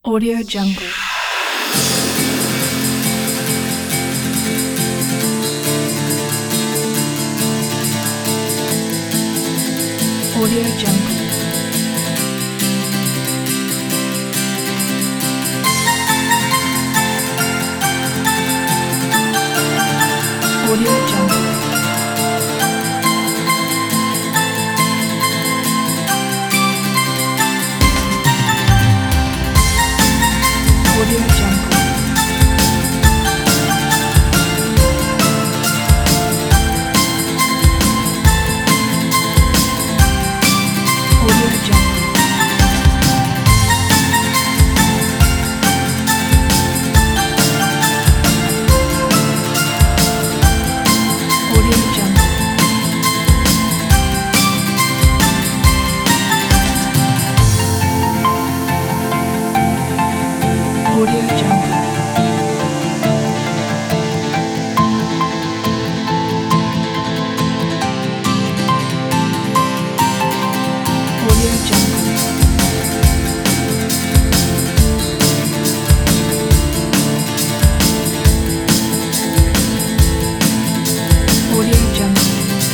Audio Jungle. Audio Jungle. Audio Jungle. Audio Jungle. Audio Jungle. Audio Jungle. Audio Jungle. Audio Jungle. Audio Jungle.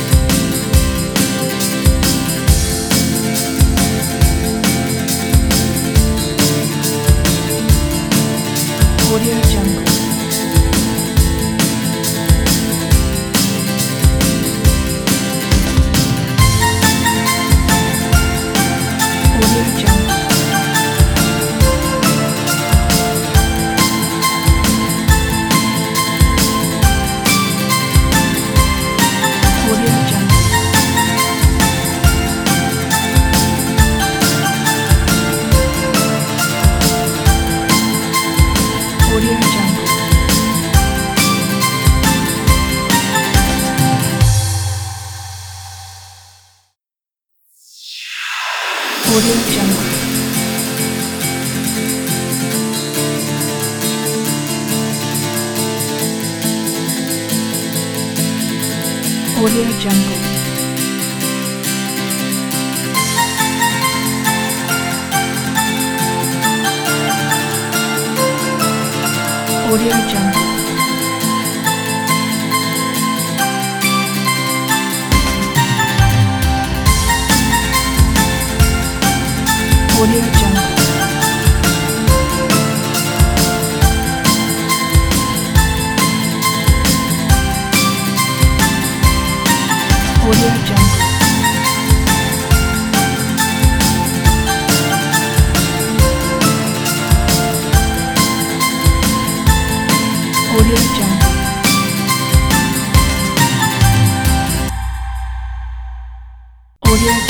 Audio Jungle. Audio Jungle. Audio Jungle. Audio Jungle. Audio Jungle. Audio Jungle. Audio Jungle. Audio Jungle. Audio Jungle. Audio Jungle. Audio